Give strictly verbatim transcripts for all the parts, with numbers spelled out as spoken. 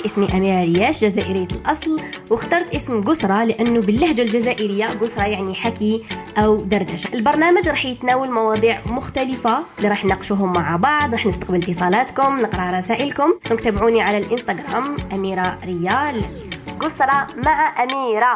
اسمي أميرة رياش، جزائرية الأصل، واخترت اسم قسرة لأنه باللهجة الجزائرية قسرة يعني حكي أو دردشة. البرنامج رح يتناول مواضيع مختلفة اللي رح نناقشوهم مع بعض، رح نستقبل اتصالاتكم، نقرأ رسائلكم. تابعوني على الإنستغرام أميرة ريال، قسرة مع أميرة.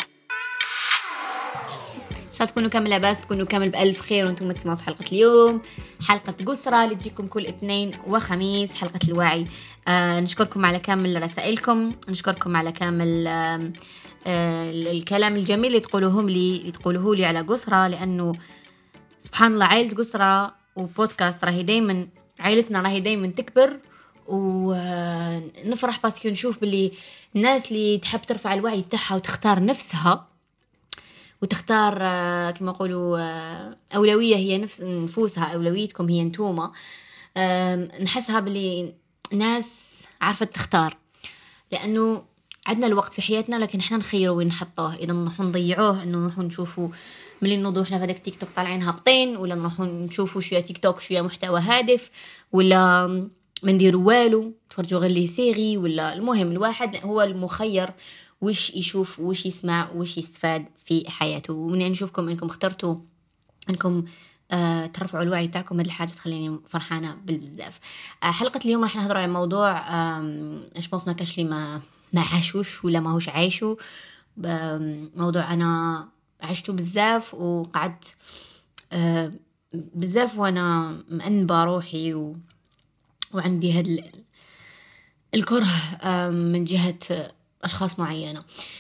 شاء تكونوا كامل لاباس، تكونوا كامل بألف خير وانتم تسمعوا في حلقة اليوم، حلقة قسرة اللي تجيكم كل اثنين وخميس، حلقة الوعي. آه نشكركم على كامل رسائلكم، نشكركم على كامل آه آه الكلام الجميل اللي تقولوهم لي تقولوه لي على قسرة، لأنه سبحان الله عائلة قسرة وبودكاست راهي دايما عائلتنا راهي دايما تكبر، ونفرح باسكو نشوف باللي الناس اللي تحب ترفع الوعي تاعها وتختار نفسها وتختار كما يقولوا أولوية هي نفس نفوسها، أولويتكم هي انتوما. نحسها باللي ناس عارفة تختار، لأنه عندنا الوقت في حياتنا لكن احنا نخيره وين نحطوه. إذا نروح نضيعوه إنه نروح نشوفوا ملي نوضو احنا في هذاك تيك توك طالعين هابطين، ولا نروح نشوفوا شوية تيك توك شوية محتوى هادف، ولا ما نديروا والو تفرجوا غير لي سيري. ولا المهم الواحد هو المخير وش يشوف وش يسمع وش يستفاد في حياته. ومن نشوفكم انكم اخترتوا انكم آه ترفعوا الوعي تاعكم، هذه الحاجه تخليني فرحانه بالبزاف. آه حلقه اليوم راح نهضر على موضوع ايش بوصنا كاش لي ما ما عاشوش ولا ما هوش عايشو، موضوع انا عشته بزاف وقعدت آه بزاف وانا مأنبه روحي و... وعندي هذا الكره آه من جهه أشخاص معينة.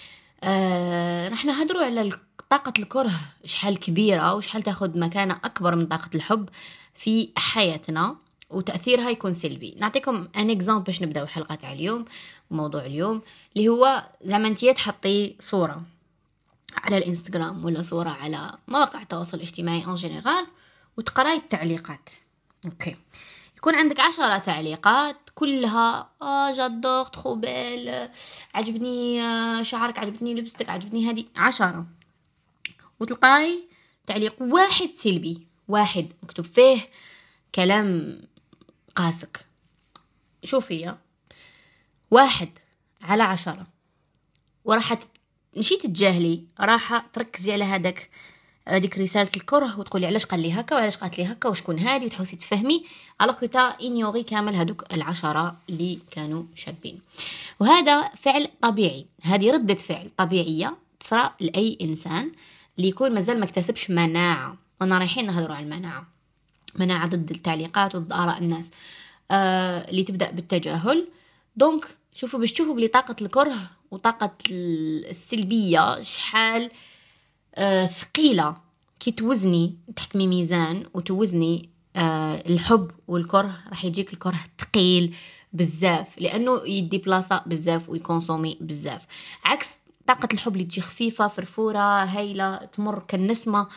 آه، رح نهدروا على طاقة الكره شحال كبيرة وشحال تاخد مكانة أكبر من طاقة الحب في حياتنا، وتأثيرها يكون سلبي. نعطيكم ان اكزامبل باش نبداو حلقة على اليوم. وموضوع اليوم اللي هو زعما انتي تحطي صورة على الانستغرام ولا صورة على مواقع التواصل الاجتماعي ان جينيرال وتقراي التعليقات. اوكي، يكون عندك عشرة تعليقات كلها آه جادور تخوبال، عجبني آه شعرك، عجبني لبستك، عجبني هذه عشرة، وتلقاي تعليق واحد سلبي، واحد مكتوب فيه كلام قاسك. شوفي واحد على عشرة، وراح مشي تتجاهلي، راح تركزي على هذاك هذيك رسالة الكره وتقولي علاش قال لي هكا وعلاش قالت لي هكا وشكون هادي، وتحوسي تفهمي على كتا إنيوري كامل هذوك العشرة اللي كانوا شابين. وهذا فعل طبيعي، هذه ردة فعل طبيعية تصرى لأي إنسان اللي يكون مازال ما اكتسبش مناعة. وانا رايحين نهضروا على المناعة، مناعة ضد التعليقات وضد آراء الناس آه اللي تبدأ بالتجاهل. دونك شوفوا باش تشوفوا بلي طاقة الكره وطاقة السلبية شحال آه ثقيلة. كي توزني تحكمي ميزان وتوزني آه الحب والكره، راح يجيك الكره ثقيل بزاف لأنه يدي بلاصة بزاف ويكونسومي بزاف، عكس طاقة الحب اللي تجي خفيفة فرفورة هايلة تمر كالنسمة.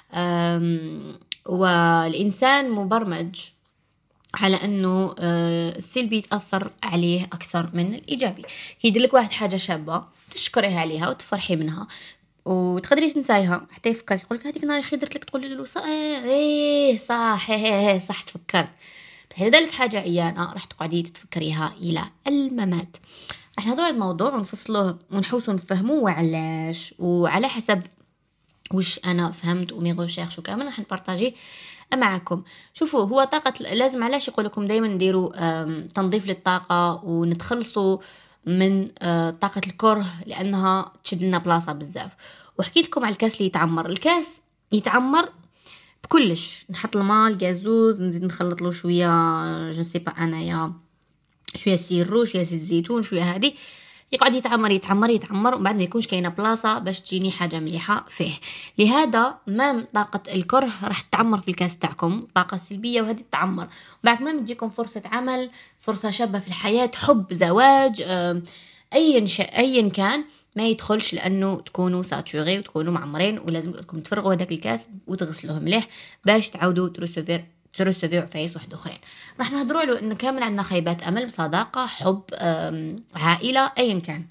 والإنسان مبرمج على أنه السلبي يتأثر عليه أكثر من الإيجابي. كي يدلك واحد حاجة شابة تشكريها عليها وتفرحي منها وتقدري تنسايها، حتى يفكر يقولك هذيك نهار خي درت لك، تقول له صح ايه صح ايه صح تفكرت. بس إذا دلك حاجة عيانة راح تقعدي تتفكريها إلى الممات. راح نهضر على الموضوع ونفصله ونحوسه ونفهموه وعلاش، وعلى حسب وش أنا فهمت وميغو شيخ شو كامل راح نبارطاجي معكم. شوفوا هو طاقة لازم، علاش يقولكم دايما نديروا تنظيف للطاقة ونتخلصوا من طاقة الكره لأنها تشد لنا بلاصة بزاف. وحكيت لكم على الكاس اللي يتعمر، الكاس يتعمر بكلش، نحط الماء الجازوز نزيد نخلط له شوية جنسي با أنايا شوية سيرو شوية زيت زيتون شوية هذه، يقعد يتعمر يتعمر يتعمر وبعد ما يكونش كاينه بلاصه باش تجيني حاجه مليحه فيه. لهذا ما طاقه الكره راح تعمر في الكاس تاعكم، طاقه سلبيه وهذه تعمر، وبعد ما تجيكم فرصه عمل، فرصه شابه في الحياه، حب، زواج، ايا ايا كان ما يدخلش لانه تكونوا ساتوري وتكونوا معمرين، ولازم لكم تفرغوا هذاك الكاس وتغسلوه مليح باش تعودوا ترسوفير ترسوفي عفايس واحد اخرين. راح نهضروا له انه كامل عندنا خيبات امل، صداقه، حب، عائله، ايا كان.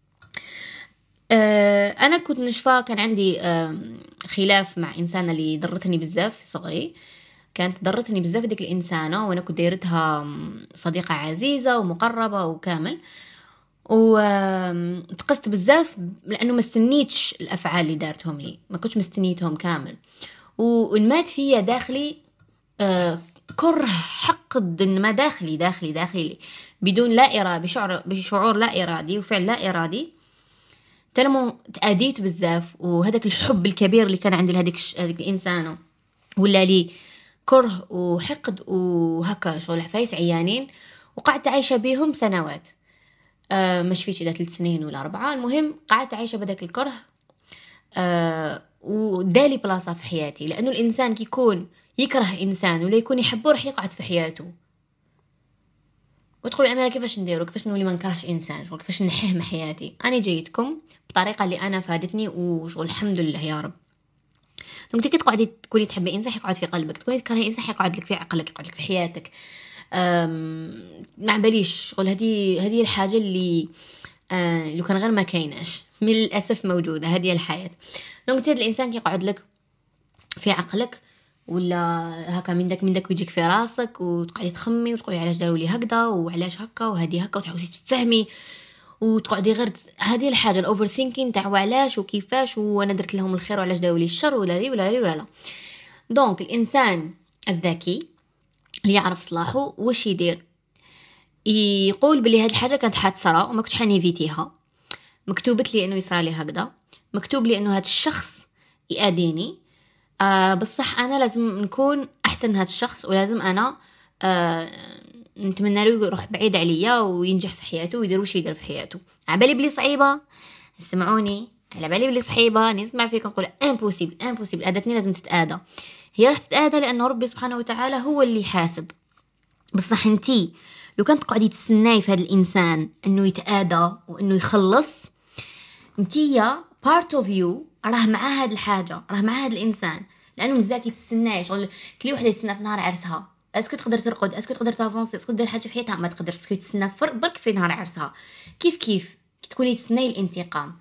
انا كنت نشفى، كان عندي خلاف مع انسانه اللي ضرتني بزاف في صغري، كانت ضرتني بزاف ديك الانسانه وانا كنت دايرتها صديقه عزيزه ومقربه وكامل. وتقست بزاف لانه ما استنيتش الافعال اللي دارتهم لي، ما كنتش مستنيتهم كامل، والمات فيا داخلي آه كره، حقد ما داخلي داخلي داخلي بدون لا إرادة، بشعور بشعور لا إرادي وفعل لا إرادي. تلمو تأديت بزاف، وهذاك الحب الكبير اللي كان عندي لهذيك هذيك الإنسان ولا لي كره وحقد وهكا شغل عفايس عيانين، وقعدت عايشة بيهم سنوات. أه مش فيش إذا ثلاث سنين ولا أربعة، المهم قعدت عايشة بداك الكره. أه ودالي بلاصة في حياتي، لأنه الإنسان كي يكون يكره إنسان ولا يكون يحبه رح يقعد في حياته. وتقولي أميرة كيفاش نديرو، كيفاش نولي ما نكرهش إنسان، شغل كيفاش نحيه من حياتي؟ أنا جيتكم بطريقة اللي أنا فادتني وشغل الحمد لله يا رب. دونك كي تقعدي تكوني تحبي إنسان حيقعد في قلبك، تكوني تكرهي إنسان حيقعد لك في عقلك، يقعد لك في حياتك. ما باليش شغل هذه هذه الحاجة اللي آه لو كان غير ما كايناش، من الأسف موجودة هذه الحياة. دونك هذا الإنسان كي يقعد لك في عقلك ولا هكا من داك من داك يجيك في راسك، وتقعدي تخمي وتقولي علاش داروا لي هكذا وعلاش هكا وهذه هكا، وتحاولي تفهمي وتقعدي غير هذه الحاجه الاوفر ثينكين تاع وعلاش وكيفاش وانا درت لهم الخير وعلاش داروا لي الشر ولا لي ولا لي ولا لا. دونك الانسان الذكي اللي يعرف صلاحه واش يدير، يقول بلي هذه الحاجه كانت حتصرى وما كنتش حنيفيتيها، مكتوبت لي انه يصرى لي هكذا، مكتوب لي انه هذا الشخص يأذيني، آه بصح انا لازم نكون احسن من هذا الشخص، ولازم انا آه نتمنى له يروح بعيد عليا وينجح في حياته ويدير وش يدير في حياته. عبالي بلي صعيبه، اسمعوني، على بالي بلي صعيبه نسمع فيكم نقول امبوسيبل امبوسيبل، ادتني لازم تتآدى. هي راح تتآدى لانه ربي سبحانه وتعالى هو اللي يحاسب. بصح انتي لو كنت قاعدي تستناي في هذا الانسان انه يتآدى وانه يخلص، انتي يا بارت اوف يو راه مع هاد الحاجه، راه مع هاد الانسان، لانه مزاكي تستناي شغل كل وحده تستنى في نهار عرسها. اسكو تقدر ترقد، اسكو تقدر تافونسي، اسكو دير حاجه في حياتها؟ ما تقدرش، تسكو تستنى برك في نهار عرسها. كيف كيف كي تكوني تستناي الانتقام،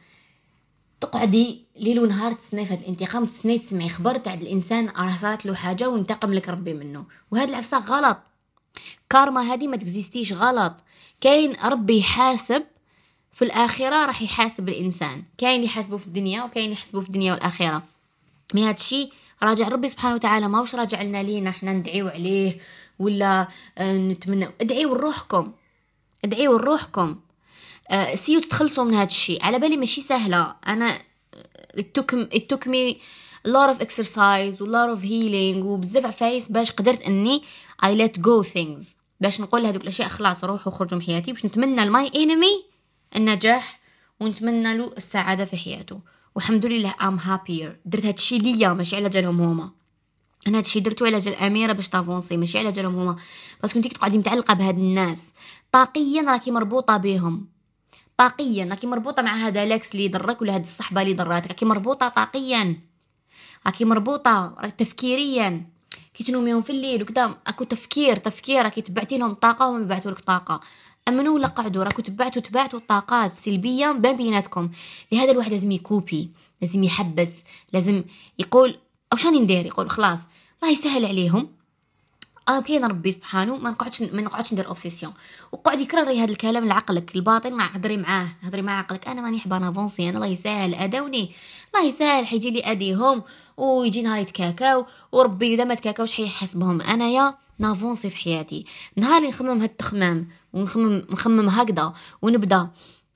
تقعدي ليل ونهار تستناي في هذا الانتقام، تستناي تسمعي خبر تاع الانسان راه صارت له حاجه وانتقم لك ربي منه، وهذا العفسه غلط. كارما هذه ما تكزيستيش، غلط. كاين ربي يحاسب في الآخرة، راح يحاسب الإنسان، كاين اللي يحاسبه في الدنيا وكاين اللي يحاسبه في الدنيا والآخرة. مي هاد الشيء راجع ربي سبحانه وتعالى، ما وش راجع لنا لينا احنا ندعيو عليه ولا اه نتمنى. ادعيوا لروحكم، ادعيوا لروحكم، اه سيو تتخلصوا من هاد الشيء. على بالي ماشي سهلة، أنا it took, it took me a lot of exercise و a lot of healing وبزاف عفايس باش قدرت أني I let go things، باش نقول هذوك الأشياء خلاص روحوا خرجوا من حياتي، باش نتمنى لماي enemy النجاح ونتمنى له السعادة في حياته. والحمد لله I'm happier. درت هاد الشيء ليا ماشي على جالهم هما، انا هاد الشيء درته على جال اميره باش تافونسي ماشي على جالهم هما، بس كنتي تقعدي متعلقه بهاد الناس طاقيا، راكي مربوطه بهم طاقيا، راكي مربوطه مع هذا لاكس اللي ضرك ولا هاد الصحبه اللي ضراتك، راكي مربوطه طاقيا، راكي مربوطه تفكيريا. كي تنوميهم في الليل وكذا اكو تفكير تفكير راكي تبعتي لهم طاقه وهم يبعثوا لك طاقه. امنوا ولا قعدوا راكو تبعتوا تبعتوا الطاقات السلبيه بين بيناتكم. لهذا الواحد لازم يكوبي، لازم يحبس، لازم يقول واش راني ندير، يقول خلاص الله يسهل عليهم، اه كاين ربي سبحانه، ما نقعدش ما نقعدش ندير اوبسيسيون. وقعد يكرري هذا الكلام لعقلك الباطن، هضري معاه هضري مع عقلك، انا ماني حبانه افونسي، انا الله يسهل اداوني، الله يسهل حيجي لي اديهم ويجي نهار يتكاكاو، وربي اذا ما تكاكاوش حيحاسبهم. انا يا نافونسي في حياتي، نهار اللي نخمم هاد التخمام ونخمم نخمم هكذا ونبدا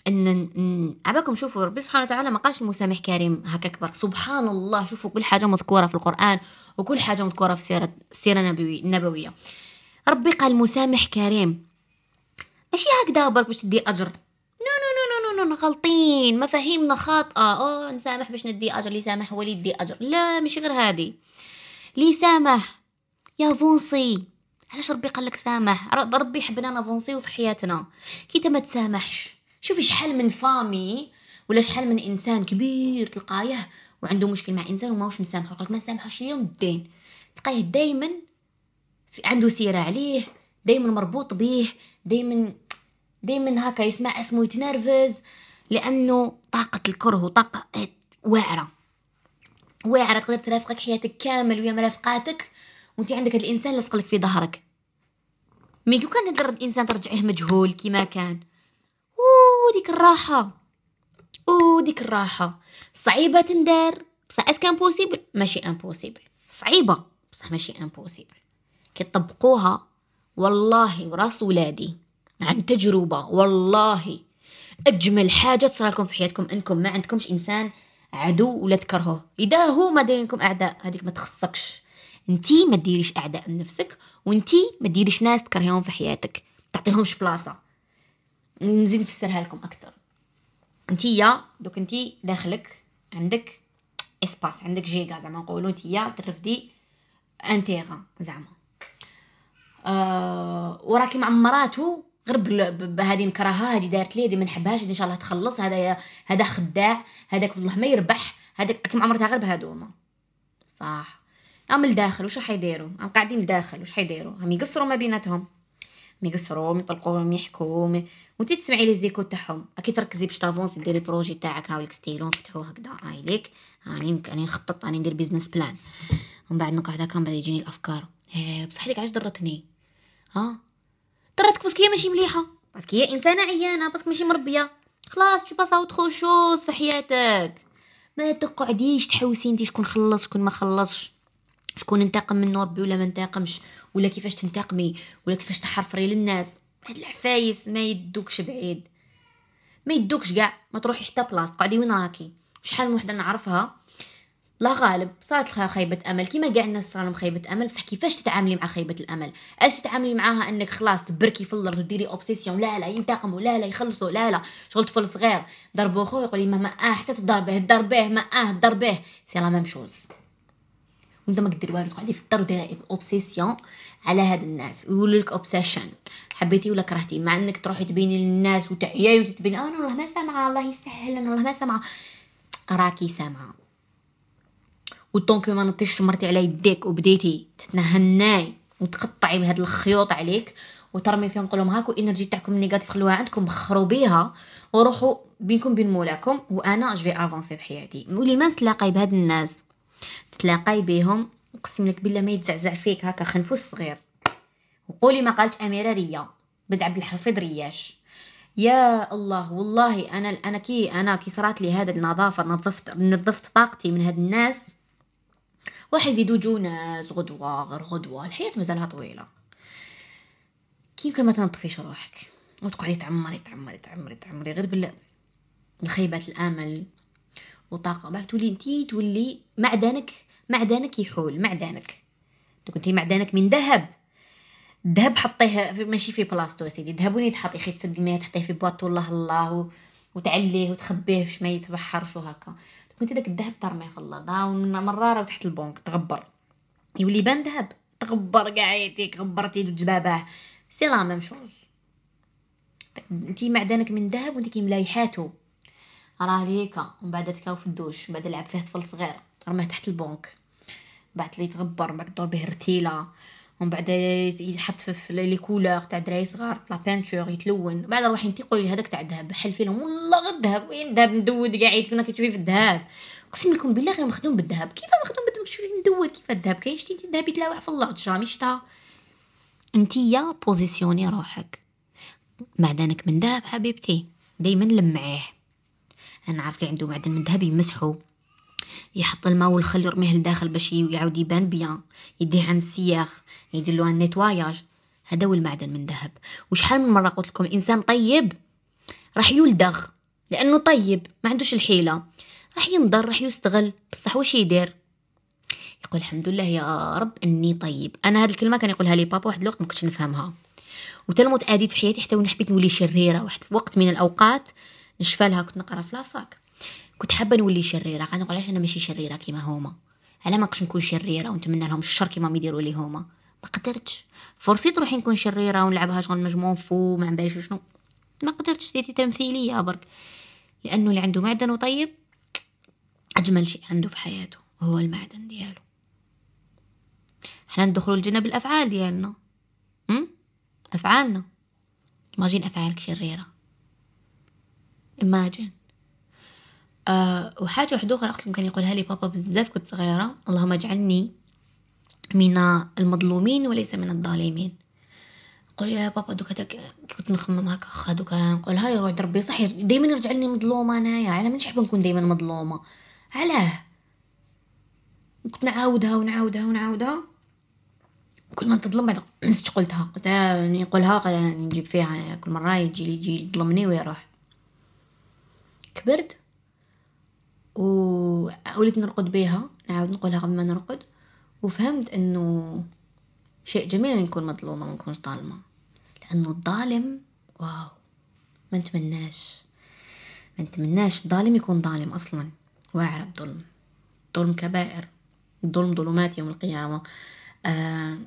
ان عباكم. شوفوا ربي سبحانه وتعالى ما قالش المسامح كريم هكا كبر، سبحان الله. شوفوا كل حاجه مذكوره في القران وكل حاجه مذكوره في سيره السيره النبويه. ربي قال مسامح كريم، ماشي هكذا برك باش تدي اجر. نو نو نو نو نو غلطين، مفاهيمنا خاطئه. اه نسامح باش ندي اجر، اللي سامح هو اللي يدي اجر، لا ماشي غير هذه. لي سامح يا فونسي، علاش ربي قال لك سامح؟ ربي حبنا نافونسيو في حياتنا. كي انت ما تسامحش، شوفي شحال من فامي ولا شحال من انسان كبير تلقايه وعنده مشكل مع انسان وماهوش مسامحه، يقولك ما سامحوش اليوم الدين، تلقايه دائما عنده سيره عليه، دائما مربوط به، دائما دائما هكا يسمع اسمه يتنرفز، لانه طاقه الكره وطاقه واعره واعره تقدر ترافقك حياتك كامل ويا مرافقاتك وانت عندك هذا الانسان لاصق لك في ظهرك. مي لو كان هذا الانسان ترجعيه مجهول كيما كان، وديك الراحة وديك الراحة صعيبة تندار بصح اسكان بوسيبل، ماشي امبوسيبل، صعيبة بصح ماشي امبوسيبل. كي تطبقوها والله وراس ولادي عن تجربة، والله اجمل حاجة تصير لكم في حياتكم انكم ما عندكمش انسان عدو ولا تكرهوه. اذا هو ما دايرينكم اعداء هذيك ما تخصكش، انتي ما ديريش اعداء لنفسك، وانتي ما ديريش ناس تكرهيهم في حياتك تعطيهمش بلاصة. نزيد نفسرها لكم اكثر. انتيا دوك انتي داخلك عندك اسباس، عندك جيجا زعما نقولوا، انتيا ترفدي ان تيغا زعما أه وراكي مع مراتو غير بهذه نكرهها، هذه دارت لي، هذه ما نحبهاش، ان شاء الله تخلص، هذا هذا خداع، هذاك والله ما يربح، هذاك راكي مع مرتها غير بهذوما صح. هم الداخل واش حيديروا؟ هم قاعدين الداخل واش حيديروا؟ هم يقصروا ما بيناتهم، يقصروا يطلقوا يحكوا، وانت تسمعي لي زيكو تاعهم. اكيد تركزي باش تافونسي ديري بروجي تاعك، هاوليك ستيلون فتحوه هكذا هاي ليك، راني راني نخطط، راني ندير بيزنس بلان، ومن بعد نقعد هكا من بعد يجيني الافكار. ها بصح هذيك علاش ضرتني؟ ها ضرتك باسكو هي ماشي مليحه، باسكو هي انسانه عيانه، باسكو ماشي مربيه. خلاص تشوف باصا وتخو شوز في حياتك، ما تقعديش تحوسي انت شكون خلص شكون ما خلصش، شكون انتقم منه ربي ولا ما انتقمش، ولا كيفاش تنتقمي، ولا كيفاش تحرفري للناس. هاد العفايس ما يدوكش بعيد، ما يدوكش كاع، ما تروحي حتى بلاصه، قعدي وين راكي. شحال من وحده نعرفها لا غالب صارت لها خيبه امل كيما كاع الناس صار لهم خيبه امل، بصح كيفاش تتعاملي مع خيبه الامل؟ اش تتعاملي معاها؟ انك خلاص تبركي في الارض وديري اوبسيسيون، لا لا ينتقموا، لا لا يخلصوا، لا لا شغل طفل صغير ضربوا خوه يقول لي ماما اه حتى تضربه ضربه ما اه ضربه، سي لا ميم شوز. وانت ما قدير والو، تقعدي في الدار وديري اوبسيسيون على هاد الناس ويقولوا لك اوبسيشن، حبيتي ولا كرهتي، مع انك تروحي تبيني للناس وتعياي وتتبيني اه انا والله ما سامعه، الله يسهل، انا والله ما سامعه، راكي سامعه. وطونك ما نطيش مرتي على يديك وبديتي تتنهناي وتقطعي بهاد الخيوط عليك وترمي فيهم قولهم هاكو انرجي تاعكم النيجاتيف خلوها عندكم، بخروا بيها وروحوا بينكم بين مولاكم، وانا جو في افونسي في حياتي. ولي ما نتلاقاي بهاد الناس تتلاقاي بهم اقسم لك بالله ما يتزعزع فيك هكا خنفوس صغير. وقولي ما قالت اميره ريا بنت عبد الحفيظ رياش، يا الله والله انا انا كي انا كي صرات لي هذا النظافه، نظفت نظفت طاقتي من هاد الناس، واحد يزيدوا جوناز غدوه غير غدوه، الحياه مازالها طويله. كيف ما تنظفيش روحك وتقعدي تعمري تعمري تعمري تعمري غير بال الخيبات الامل وطاقه، بعد تولي انتي تولي معدنك معدنك يحول معدنك. دوك انتي معدنك من ذهب، الذهب حطيه ماشي في بلاصتو يا سيدي، الذهب وين يتحط؟ خي تسقميه تحطيه في بواطو الله الله و... وتعليه وتخبيه باش ما يتبحرش وهكا. كنت داك الذهب ترميه في الارض من مراره وتحت البنك تغبر يولي بان ذهب، تغبر قاعيتك غبرتي جباباه، سي لا ميم شوز. انتي معدنك من ذهب وانتي كي ملايحاتو راه ليكا، ومن بعد تكاو في الدوش، من بعد لعب فيه طفل صغير رماه تحت البنك، بعد لي تغبر، من بعد دور به رتيله، ومن بعد يحط في لي كولور تاع دراري صغار لا بانتور يتلون، بعد روحي انتي قولي هذاك تاع الذهب حل فيهم والله غير الذهب، وين الذهب مدود قاعد كنا كتشوفي في الذهب، اقسم لكم بالله غير مخدوم بالذهب. كيف مخدوم بالذهب تشوفي مدود؟ كيف الذهب كاين شتي الذهب يتلاوع في الارض جامي شتا. انتيا بوزيسيوني روحك، معدنك من ذهب حبيبتي دايما لمعيه. انا عارف اللي عنده معدن من ذهب يمسحو، يحط الماء والخل يرميه لداخل باش يعاود يبان بيان، يديه عند السياخ يدير له النيتواياج، هذا هو المعدن من ذهب. وشحال من مره قلت لكم الانسان طيب راح يلدغ لانه طيب ما عندوش الحيله، راح ينضر راح يستغل، بصح واش يدير؟ يقول الحمد لله يا رب اني طيب. انا هذه الكلمه كان يقولها لي بابا واحد الوقت ما كنتش نفهمها، وتلمت اديت في حياتي حتى ونحبيت نولي شريره. واحد وقت من الاوقات نشفى لها كنت نقرا في لافاك، كنت حابه نولي شريره، قاعده نقول علاش انا ماشي شريره كيما هما، على ما نقدرش نكون شريره ونتمنى لهم الشر كيما ما يديروا لي هما، ما قدرتش. فرصي تروحي نكون شريره ونلعبها شغل مجموع فو ما نبالش شنو، ما قدرتش. ديتي تمثيليه برك، لانه اللي عنده معدن وطيب اجمل شيء عنده في حياته هو المعدن ديالو. احنا ندخلوا الجنه بالافعال ديالنا، ام افعالنا. ماجين افعالك شريره، imagine. أه وحاجة واحدة أخرى أختي كان يقولها لي بابا بزاف كنت صغيرة، اللهم اجعلني من المظلومين وليس من الظالمين. قول يا بابا دوك هذاك كنت نخمم هكا خا دوك نقول هاي روح ربي صحيح دائما يرجع لي مظلومه انايا على ما نحب نكون دائما مظلومه علاه كنت نعاودها ونعاودها ونعاودها كل ما تظلم بعد نسيت قلتها قلت يعني نقولها يعني نجيب فيها كل مره يجي لي يجي يظلمني ويروح. كبرت ووليت نرقد بيها نعاود نقولها قبل ما نرقد وفهمت انه شيء جميل ان نكون مظلومه ما نكونش ظالمه لانه الظالم واو ما نتمناش ما نتمناش الظالم يكون ظالم اصلا. واعر الظلم ظلم كبائر الظلم ظلمات يوم القيامه. آه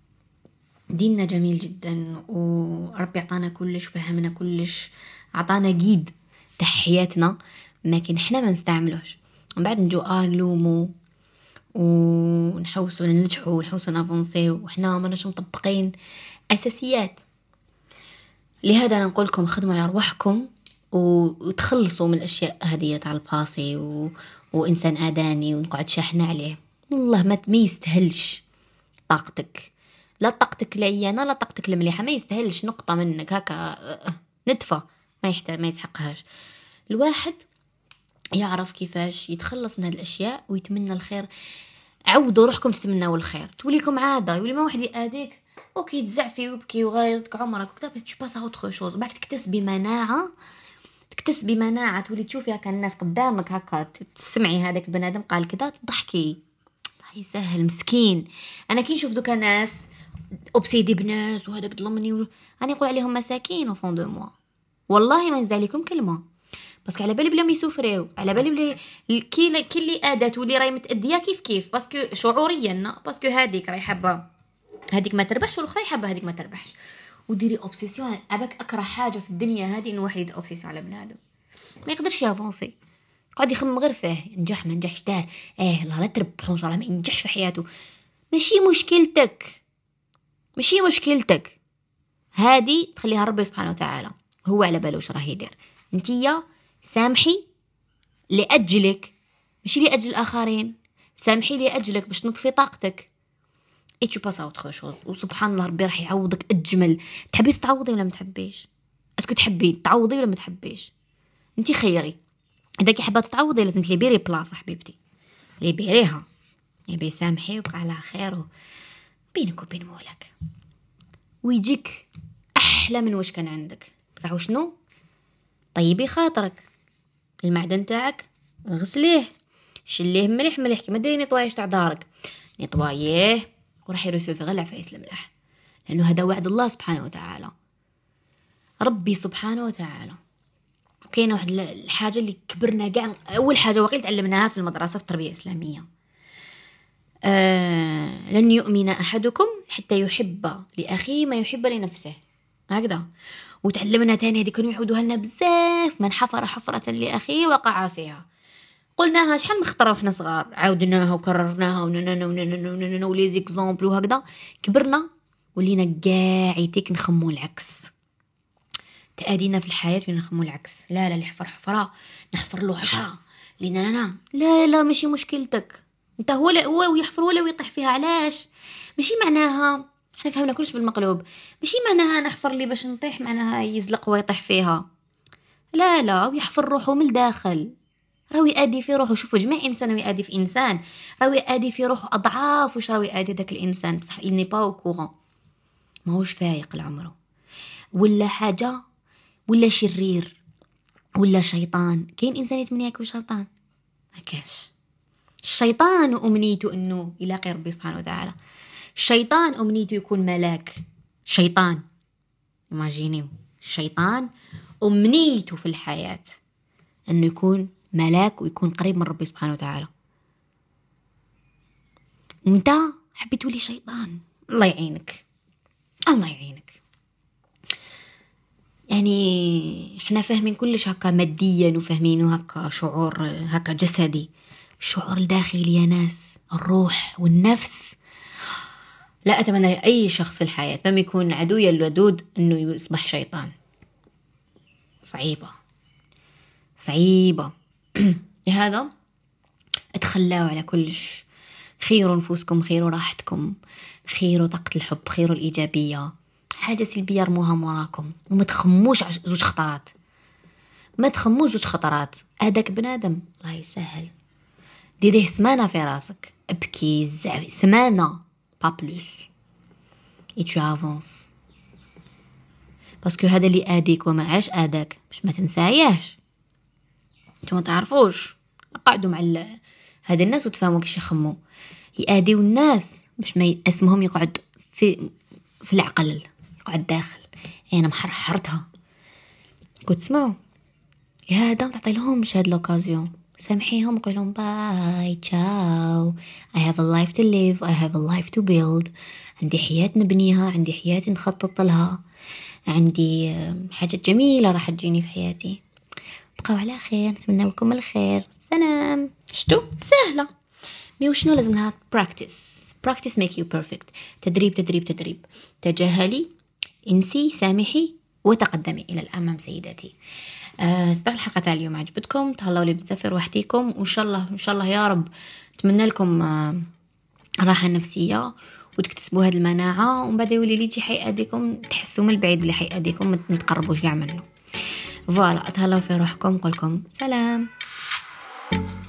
ديننا جميل جدا وربي اعطانا كلش فهمنا كلش اعطانا جيد تحياتنا لكن احنا ما نستعملوش ومن بعد نجو اه نلومو ونحوسوا ننجحوا ونحوسوا نافونسي وإحنا ما نش مطبقين أساسيات. لهذا نقول لكم خدموا على أرواحكم وتخلصوا من الأشياء هذه على الباسي و... وإنسان آداني ونقعد شاحنة عليه. والله ما ما يستهلش طاقتك لا طاقتك العيانة لا طاقتك المليحة ما يستهلش نقطة منك هكا ندفة ما يحتاج ما يسحقهاش. الواحد يعرف كيفاش يتخلص من هذه الأشياء ويتمنى الخير. عودوا روحكم تتمنوا الخير توليكم عادة يولي ما واحد يأذيك اوكي تزعفي ويبكي وغايرك عمرك وكتاب تشباس اوتر شوز بعد تكتسبي مناعة تكتسبي مناعة تولي تشوفي هكا الناس قدامك هكا تسمعي هذاك البنادم قال كذا تضحكي يسهل مسكين. انا كي نشوف دوكا ناس اوبسيدي بناس وهذاك ظلمني و... انا نقول عليهم مساكين او فون دو موا والله ما نزال لكم كلمه باسكو على بالي بلا ما يسوفريو على بالي بلي كي كي اللي ادات واللي راهي متاديه كيف كيف باسكو شعوريا باسكو هذيك راهي حابه هذيك ما تربحش والاخرى حابه هذيك ما تربحش وديري اوبسيسيون. اباك اكره حاجه في الدنيا هذه انه واحد يدير اوبسيسيون على بنادم ما يقدرش يافونسي قاعد يخمم غير فيه نجح ما نجحش دار اه لا لا تربحوا ان شاء الله ما ينجحش في حياته. ماشي مشكلتك ماشي مشكلتك هذه تخليها ربي سبحانه وتعالى هو على باله واش راه يدير. انتيا سامحي لأجلك ماشي لأجل الآخرين سامحي لأجلك باش نطفي طاقتك اي تو باس اوتر شوز وسبحان الله ربي راح يعوضك اجمل. تحبي تتعوضي ولا ما تحبيش اسكو تحبي تعوضي ولا ما تحبيش انتي خيري اذا كي حابه تتعوضي لازم تليبيري بلاصه حبيبتي ليبيريها يبي سامحي وبقى على خير بينك وبين مولك ويجيك احلى من واش كان عندك. بصح وشنو طيبي خاطرك المعدن تاعك غسليه شليه مليح مليح كما ديري نطوايش تاع دارك نطوايه وراح يرسل في غلع فيسلم ملح لانه هذا وعد الله سبحانه وتعالى ربي سبحانه وتعالى. كاينه واحد الحاجه اللي كبرنا كاع اول حاجه وقيل تعلمناها في المدرسه في التربيه الاسلاميه آه لن يؤمن احدكم حتى يحب لاخيه ما يحب لنفسه هكذا. وتعلمنا تاني هذه كانوا يعودوها لنا بزاف من حفر حفرة لأخيه وقع فيها قلناها شحال مخطرة وحنا صغار عاودناها وكررناها ونننا ونننا ونننا ولي زيكزامبل وهكذا. كبرنا ولينا قاعدين نخمو العكس تأدينا في الحياة وين نخمو العكس لا لا اللي حفر حفرة نحفر له عشرة لينا لا لا لا ماشي مشكلتك انت هو لا هو يحفر ولا ويطيح فيها علاش ماشي معناها احنا فهمنا كلش بالمقلوب ماشي معناها نحفر لي باش نطيح معناها يزلق ويطيح فيها لا لا ويحفر روحه من الداخل راوي ادي في روحه. شوفوا جميع انسان ويادي في انسان راوي ادي في روحه اضعاف واش راوي ادي داك الانسان بصح اني با كورون ماهوش فايق لعمره ولا حاجه ولا شرير ولا شيطان. كاين انسان يتمنى يكون شيطان ما كاش. الشيطان امنيته انه يلاقي ربي سبحانه وتعالى. الشيطان امنيته يكون ملاك. شيطان imagine الشيطان امنيته في الحياه انه يكون ملاك ويكون قريب من ربي سبحانه وتعالى. وانت حبيت تولي شيطان الله يعينك الله يعينك. يعني احنا فاهمين كلش هكا ماديا وفاهمينه هكا شعور هكا جسدي. الشعور الداخلي يا ناس الروح والنفس لا أتمنى أي شخص في الحياة ما يكون عدويا الودود أنه يصبح شيطان. صعيبة صعيبة لهذا اتخلاوا على كلش. خيروا نفوسكم خيروا راحتكم خيروا طاقة الحب خيروا الإيجابية. حاجه سلبيه رموها موراكم وما تخموش عش... زوج خطرات ما تخموش زوج خطرات. هذاك بنادم الله يسهل ديريه سمانه في راسك، ابكي زعف سمانه با بلوس اي تو افونس، باسكو هذا اللي اديك وما عاش اداك باش ما تنساياش. نتوما تعرفوش قعدوا مع ال... هاد الناس وتفهموا كيش يخموا، ياديو الناس باش ما اسمهم يقعد في في العقل، يقعد داخل. انا محرحرتها كنت تسمعوا هذا، تعطي لهمش هاد لوكازيون، سامحيهم قول لهم باي تشاو I have a life to live I have a life to build. عندي حياة نبنيها، عندي حياة نخطط لها، عندي حاجات جميلة راح تجيني في حياتي. بقاو على خير، نتمنى لكم الخير. سلام. شتو سهلة مي وشنو لازم لها؟ practice practice make you perfect. تدريب تدريب تدريب. تجاهلي، انسي، سامحي وتقدمي إلى الأمام سيداتي. أه سبق الحلقة تاع اليوم عجبتكم، تهلاو لي بزاف روحتيكم، وإن شاء الله إن شاء الله يا رب نتمنى لكم أه راحة نفسية وتكتسبوا هذه المناعة، ومن بعد يولي لي يجي حيأديكم تحسوا من البعيد بلي حيأديكم ما تقربوش كاع منه. فوالا تهلاو في روحكم، نقولكم سلام.